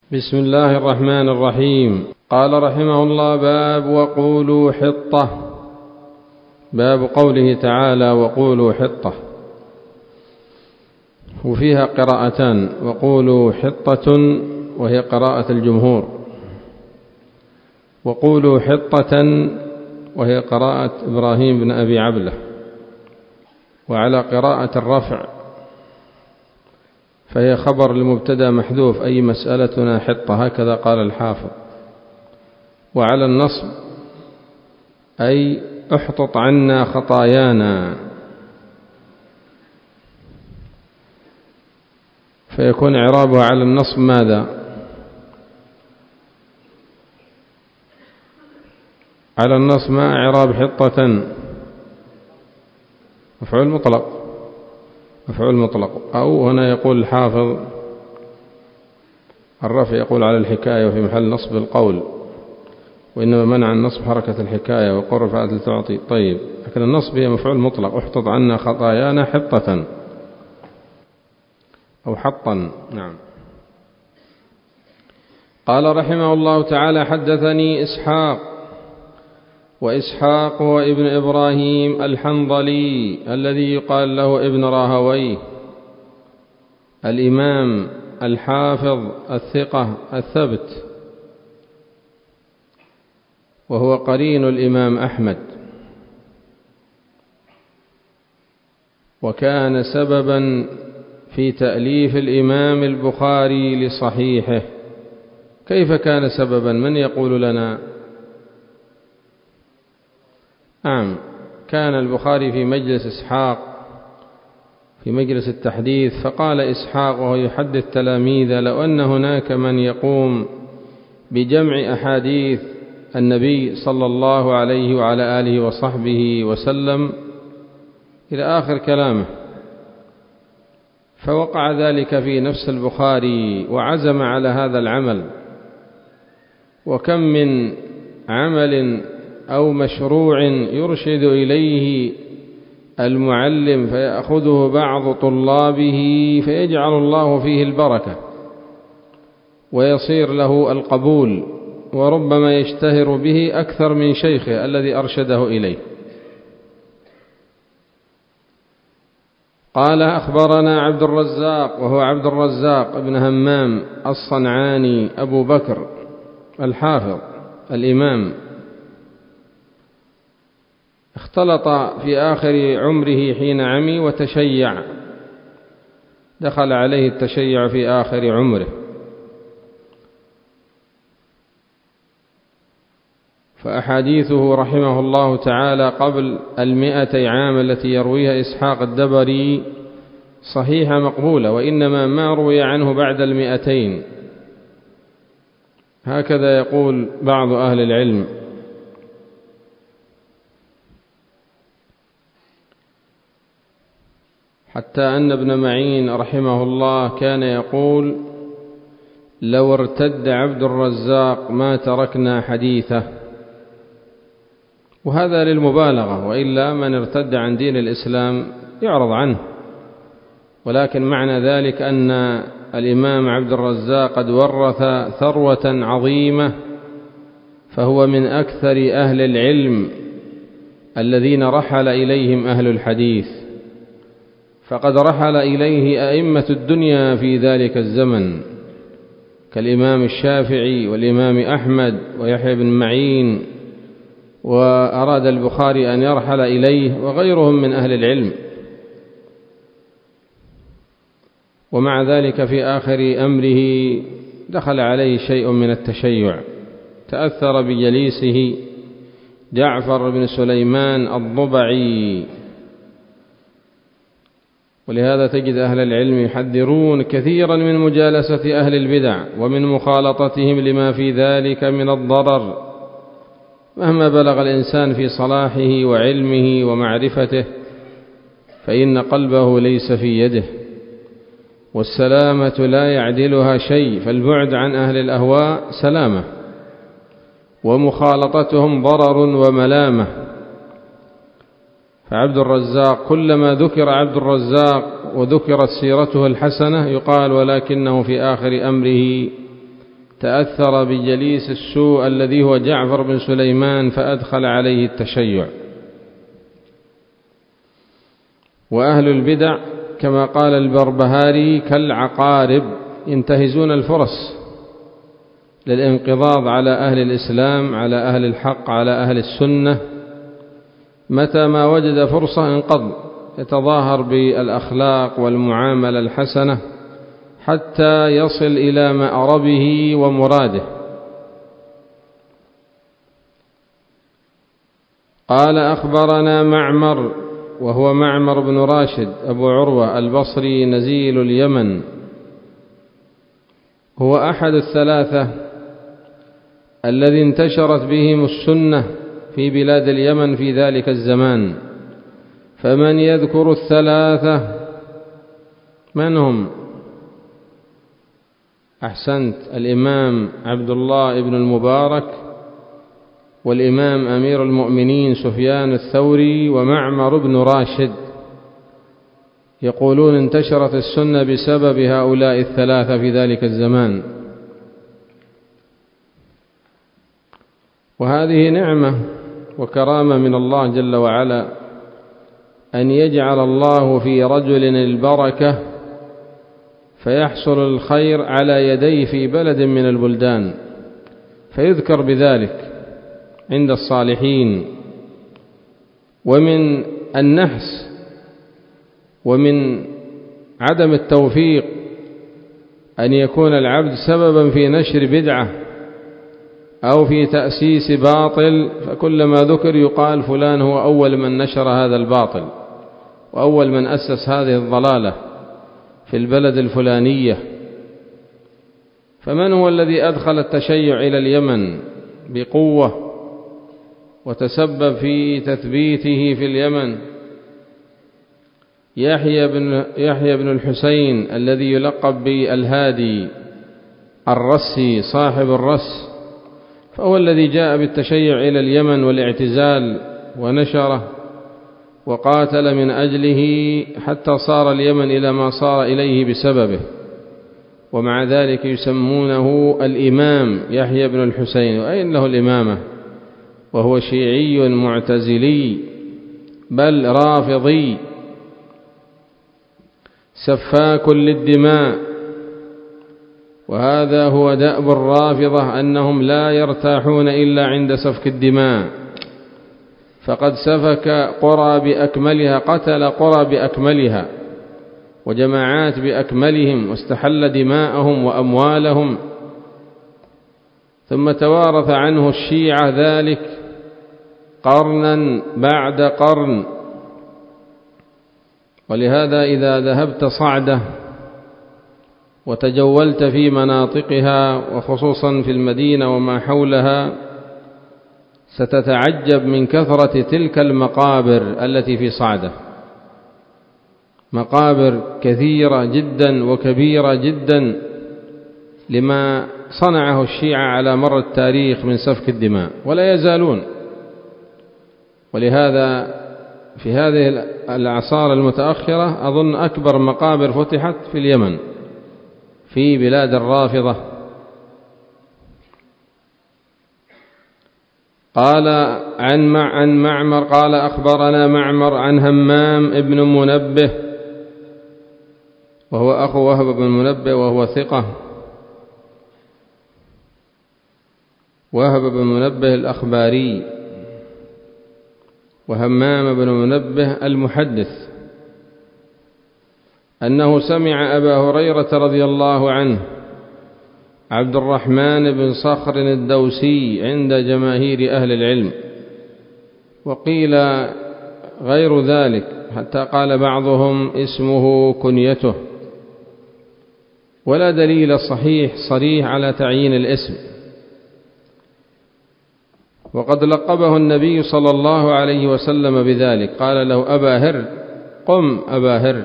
بسم الله الرحمن الرحيم. قال رحمه الله: باب وقولوا حطة. باب قوله تعالى: وقولوا حطة، وفيها قراءتان: وقولوا حطة وهي قراءة الجمهور، وقولوا حطة وهي قراءة إبراهيم بن أبي عبلة. وعلى قراءة الرفع فهي خبر لمبتدأ محذوف، أي مسألتنا حطة، هكذا قال الحافظ. وعلى النصب أي احطط عنا خطايانا، فيكون إعرابها على النصب ماذا؟ على النصب ما إعراب حطة؟ مفعول مطلق، مفعول مطلق. أو هنا يقول الحافظ الرفع يقول على الحكاية وفي محل نصب القول، وإنما منع النصب حركة الحكاية وقر رفعت لتعطي. طيب، لكن النصب هي مفعول مطلق، احطط عنا خطايانا حطة أو حطا. نعم. قال رحمه الله تعالى: حدثني إسحاق، وإسحاق هو ابن إبراهيم الحنظلي الذي يقال له ابن راهويه، الإمام الحافظ الثقة الثبت، وهو قرين الإمام أحمد، وكان سببا في تأليف الإمام البخاري لصحيحه. كيف كان سببا؟ من يقول لنا؟ نعم، كان البخاري في مجلس إسحاق، في مجلس التحديث، فقال إسحاق وهو يحدث تلاميذه: لو أن هناك من يقوم بجمع أحاديث النبي صلى الله عليه وعلى آله وصحبه وسلم إلى آخر كلامه، فوقع ذلك في نفس البخاري وعزم على هذا العمل. وكم من عمل أو مشروع يرشد إليه المعلم فيأخذه بعض طلابه فيجعل الله فيه البركة ويصير له القبول، وربما يشتهر به أكثر من شيخه الذي أرشده إليه. قال: أخبرنا عبد الرزاق، وهو عبد الرزاق بن همام الصنعاني أبو بكر الحافظ الإمام، اختلط في آخر عمره حين عمي وتشيع، دخل عليه التشيع في آخر عمره، فأحاديثه رحمه الله تعالى قبل 100 عام التي يرويها إسحاق الدبري صحيحة مقبولة، وإنما ما روي عنه بعد 200، هكذا يقول بعض أهل العلم. حتى أن ابن معين رحمه الله كان يقول: لو ارتد عبد الرزاق ما تركنا حديثه، وهذا للمبالغة، وإلا من ارتد عن دين الإسلام يعرض عنه. ولكن معنى ذلك أن الإمام عبد الرزاق قد ورث ثروة عظيمة، فهو من أكثر أهل العلم الذين رحل إليهم أهل الحديث، فقد رحل إليه أئمة الدنيا في ذلك الزمن كالإمام الشافعي والإمام أحمد ويحيى بن معين، وأراد البخاري أن يرحل إليه وغيرهم من أهل العلم. ومع ذلك في آخر أمره دخل عليه شيء من التشيع، تأثر بجليسه جعفر بن سليمان الضبعي، ولهذا تجد أهل العلم يحذرون كثيرا من مجالسة أهل البدع ومن مخالطتهم لما في ذلك من الضرر، مهما بلغ الإنسان في صلاحه وعلمه ومعرفته، فإن قلبه ليس في يده، والسلامة لا يعدلها شيء، فالبعد عن أهل الأهواء سلامة، ومخالطتهم ضرر وملامة. فعبد الرزاق كلما ذكر عبد الرزاق وذكرت سيرته الحسنة يقال: ولكنه في آخر أمره تأثر بجليس السوء الذي هو جعفر بن سليمان فأدخل عليه التشيع. وأهل البدع كما قال البربهاري كالعقارب ينتهزون الفرص للانقضاض على أهل الإسلام، على أهل الحق، على أهل السنة. متى ما وجد فرصة انقض، يتظاهر بالأخلاق والمعاملة الحسنة حتى يصل إلى مأربه ومراده. قال أخبرنا معمر، وهو معمر بن راشد أبو عروة البصري نزيل اليمن، هو أحد الثلاثة الذي انتشرت بهم السنة في بلاد اليمن في ذلك الزمان. فمن يذكر الثلاثة من هم؟ أحسنت، الإمام عبد الله بن المبارك، والإمام أمير المؤمنين سفيان الثوري، ومعمر بن راشد. يقولون انتشرت السنة بسبب هؤلاء الثلاثة في ذلك الزمان. وهذه نعمة وكرامة من الله جل وعلا، أن يجعل الله في رجل البركة فيحصل الخير على يديه في بلد من البلدان، فيذكر بذلك عند الصالحين. ومن النحس ومن عدم التوفيق أن يكون العبد سببا في نشر بدعة أو في تأسيس باطل، فكلما ذكر يقال فلان هو أول من نشر هذا الباطل وأول من أسس هذه الضلالة في البلد الفلانية. فمن هو الذي أدخل التشيع إلى اليمن بقوة وتسبب في تثبيته في اليمن؟ يحيى بن الحسين الذي يلقب بالهادي الرسي صاحب الرس، فهو الذي جاء بالتشيع إلى اليمن والاعتزال ونشره وقاتل من أجله حتى صار اليمن إلى ما صار إليه بسببه. ومع ذلك يسمونه الإمام يحيى بن الحسين، وأين له الإمامة؟ وهو شيعي معتزلي بل رافضي سفاك للدماء. وهذا هو دأب الرافضة، أنهم لا يرتاحون إلا عند سفك الدماء. فقد سفك قرى بأكملها، قتل قرى بأكملها وجماعات بأكملهم، واستحل دماءهم وأموالهم، ثم توارث عنه الشيعة ذلك قرنا بعد قرن. ولهذا إذا ذهبت صعدة وتجولت في مناطقها وخصوصا في المدينة وما حولها، ستتعجب من كثرة تلك المقابر التي في صعدة، مقابر كثيرة جدا وكبيرة جدا لما صنعه الشيعة على مر التاريخ من سفك الدماء، ولا يزالون. ولهذا في هذه الأعصار المتأخرة أظن أكبر مقابر فتحت في اليمن في بلاد الرافضة. قال عن معمر قال أخبرنا معمر عن همام ابن منبه، وهو أخو وهب بن منبه وهو ثقة، وهب بن منبه الأخباري، وهمام بن منبه المحدث، أنه سمع أبا هريرة رضي الله عنه عبد الرحمن بن صخر الدوسي عند جماهير أهل العلم، وقيل غير ذلك حتى قال بعضهم اسمه كنيته، ولا دليل صريح على تعيين الاسم. وقد لقبه النبي صلى الله عليه وسلم بذلك، قال له أبا هر، قم أبا هر.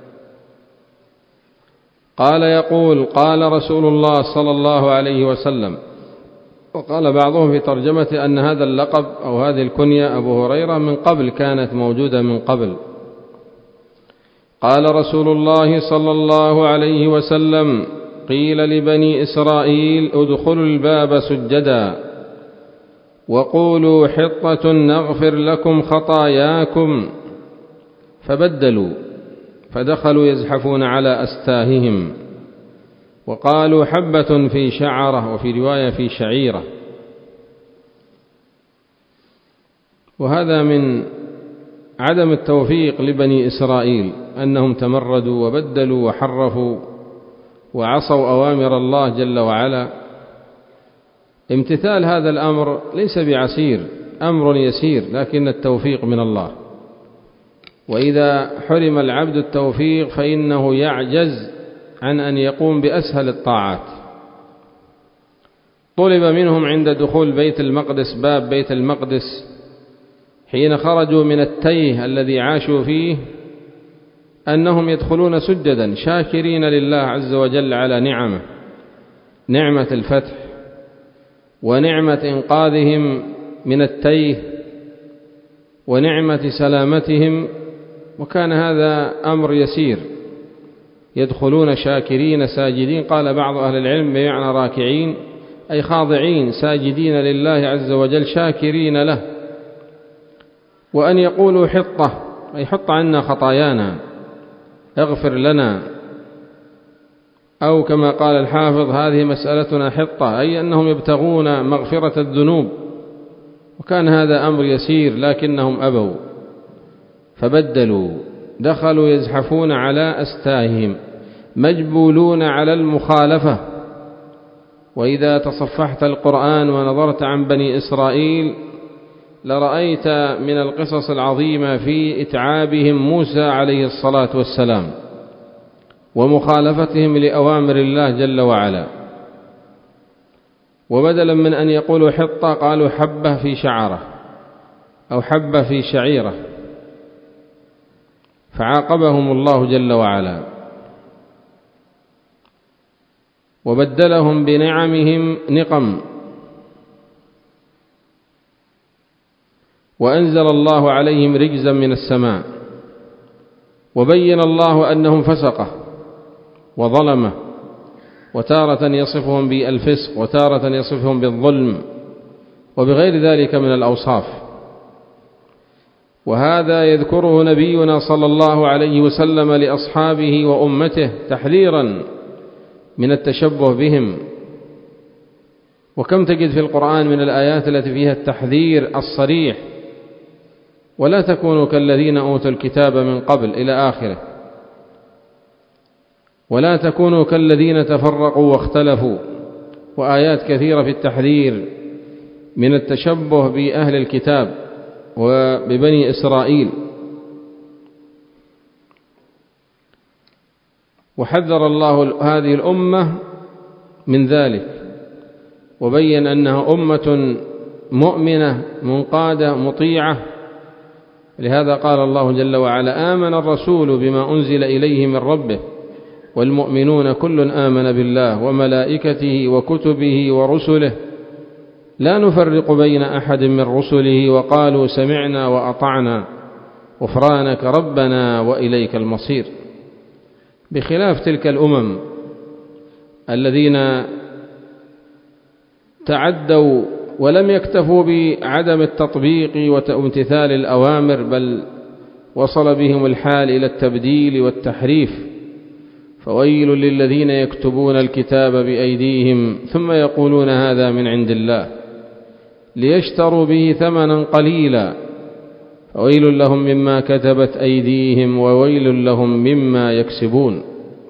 قال يقول قال رسول الله صلى الله عليه وسلم. وقال بعضهم في ترجمة أن هذا اللقب أو هذه الكنية أبو هريرة من قبل، كانت موجودة من قبل. قال رسول الله صلى الله عليه وسلم قيل لبني إسرائيل ادخلوا الباب سجدا وقولوا حطة نغفر لكم خطاياكم فبدلوا فدخلوا يزحفون على أستاههم وقالوا حبة في شعرة، وفي رواية في شعيرة. وهذا من عدم التوفيق لبني إسرائيل أنهم تمردوا وبدلوا وحرفوا وعصوا أوامر الله جل وعلا. امتثال هذا الأمر ليس بعسير، أمر يسير، لكن التوفيق من الله. وإذا حرم العبد التوفيق فإنه يعجز عن أن يقوم بأسهل الطاعات. طلب منهم عند دخول بيت المقدس، باب بيت المقدس، حين خرجوا من التيه الذي عاشوا فيه، أنهم يدخلون سجدا شاكرين لله عز وجل على نعمه، نعمة الفتح ونعمة إنقاذهم من التيه ونعمة سلامتهم. وكان هذا أمر يسير، يدخلون شاكرين ساجدين. قال بعض أهل العلم بمعنى راكعين، أي خاضعين ساجدين لله عز وجل شاكرين له. وأن يقولوا حطة، أي حط عنا خطايانا، اغفر لنا، أو كما قال الحافظ هذه مسألتنا حطة، أي أنهم يبتغون مغفرة الذنوب. وكان هذا أمر يسير لكنهم أبوا فبدلوا، دخلوا يزحفون على أستاههم، مجبولون على المخالفة. وإذا تصفحت القرآن ونظرت عن بني إسرائيل لرأيت من القصص العظيمة في إتعابهم موسى عليه الصلاة والسلام ومخالفتهم لأوامر الله جل وعلا. وبدلا من أن يقولوا حطة قالوا حبة في شعرة أو حبة في شعيرة، فعاقبهم الله جل وعلا وبدلهم بنعمهم نقم. وأنزل الله عليهم رجزا من السماء، وبين الله أنهم فسقة وظلمة، وتارة يصفهم بالفسق وتارة يصفهم بالظلم وبغير ذلك من الأوصاف. وهذا يذكره نبينا صلى الله عليه وسلم لأصحابه وأمته تحذيرا من التشبه بهم. وكم تجد في القرآن من الآيات التي فيها التحذير الصريح: ولا تكونوا كالذين أوتوا الكتاب من قبل إلى آخره، ولا تكونوا كالذين تفرقوا واختلفوا. وآيات كثيرة في التحذير من التشبه بأهل الكتاب وببني إسرائيل. وحذر الله هذه الأمة من ذلك، وبين أنها أمة مؤمنة منقادة مطيعة. لهذا قال الله جل وعلا: آمن الرسول بما أنزل إليه من ربه والمؤمنون كل آمن بالله وملائكته وكتبه ورسله لا نفرق بين أحد من رسله وقالوا سمعنا وأطعنا غفرانك ربنا وإليك المصير. بخلاف تلك الأمم الذين تعدوا ولم يكتفوا بعدم التطبيق وامتثال الأوامر، بل وصل بهم الحال إلى التبديل والتحريف. فويل للذين يكتبون الكتاب بأيديهم ثم يقولون هذا من عند الله ليشتروا به ثمنا قليلا فويل لهم مما كتبت أيديهم وويل لهم مما يكسبون.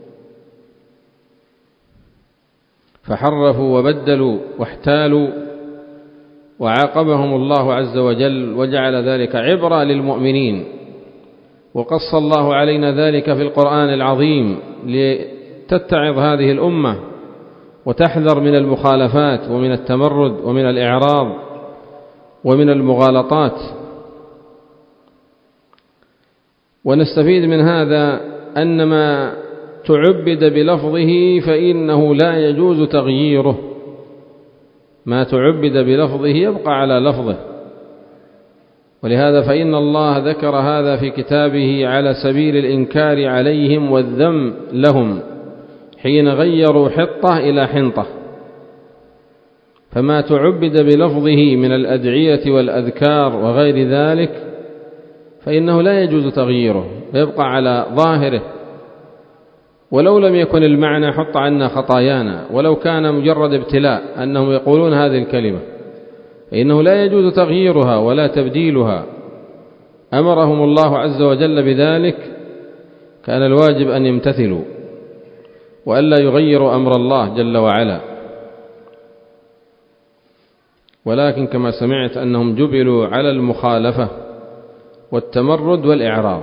فحرفوا وبدلوا واحتالوا، وعاقبهم الله عز وجل وجعل ذلك عبرة للمؤمنين. وقص الله علينا ذلك في القرآن العظيم لتتعظ هذه الأمة وتحذر من المخالفات ومن التمرد ومن الإعراض ومن المغالطات. ونستفيد من هذا أن ما تعبد بلفظه فإنه لا يجوز تغييره، ما تعبد بلفظه يبقى على لفظه. ولهذا فإن الله ذكر هذا في كتابه على سبيل الإنكار عليهم والذم لهم، حين غيروا حطة إلى حنطة، فما تعبد بلفظه من الأدعية والأذكار وغير ذلك فإنه لا يجوز تغييره، يبقى على ظاهره، ولو لم يكن المعنى حط عنا خطايانا، ولو كان مجرد ابتلاء أنهم يقولون هذه الكلمة، فإنه لا يجوز تغييرها ولا تبديلها. أمرهم الله عز وجل بذلك، كان الواجب أن يمتثلوا وألا يغيروا أمر الله جل وعلا، ولكن كما سمعت أنهم جبلوا على المخالفة والتمرد والإعراض.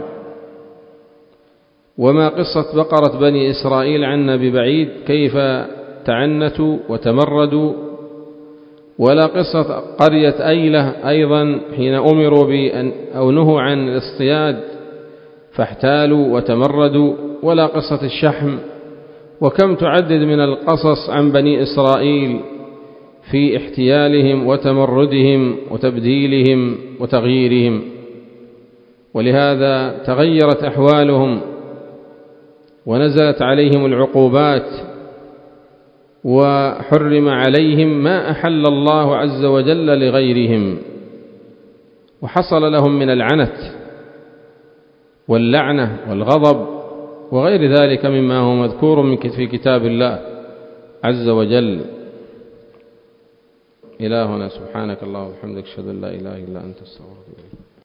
وما قصة بقرة بني إسرائيل عنا ببعيد كيف تعنتوا وتمردوا، ولا قصة قرية أيلة أيضا حين أمروا أو نهوا عن الاصطياد فاحتالوا وتمردوا، ولا قصة الشحم. وكم تعدد من القصص عن بني إسرائيل في احتيالهم وتمردهم وتبديلهم وتغييرهم، ولهذا تغيرت أحوالهم ونزلت عليهم العقوبات، وحرم عليهم ما أحل الله عز وجل لغيرهم، وحصل لهم من العنت واللعنة والغضب وغير ذلك مما هو مذكور في كتاب الله عز وجل. إلهنا سبحانك اللهم وبحمدك أشهد أن لا إله إلا أنت أستغفرك.